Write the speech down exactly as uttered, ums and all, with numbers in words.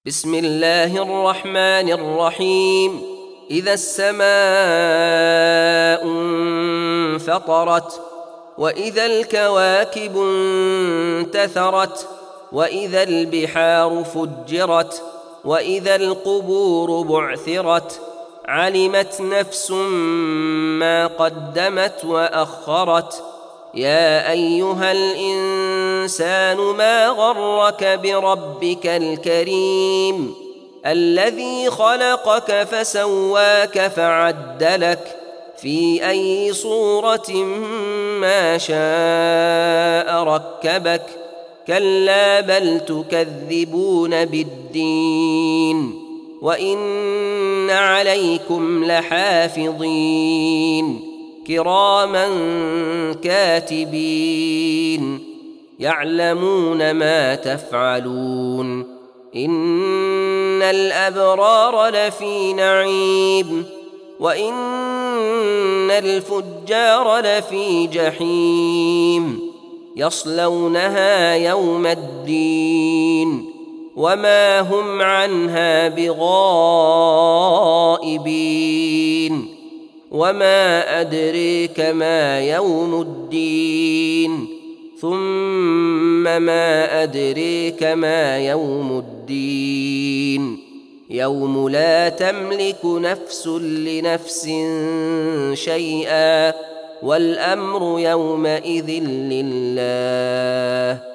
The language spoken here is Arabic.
بسم الله الرحمن الرحيم. إذا السماء انفطرت، وإذا الكواكب انتثرت، وإذا البحار فجرت، وإذا القبور بعثرت، علمت نفس ما قدمت وأخرت. يا أيها الإنسان ما غرك بربك الكريم الذي خلقك فسواك فعدلك في أي صورة ما شاء ركبك. كلا بل تكذبون بالدين، وإن عليكم لحافظين كراما كاتبين يعلمون ما تفعلون. إن الأبرار لفي نعيم، وإن الفجار لفي جحيم، يصلونها يوم الدين وما هم عنها بغائبين. وما أدريك ما يوم الدين، ثم ما أدريك ما يوم الدين. يوم لا تملك نفس لنفس شيئا، والأمر يومئذ لله.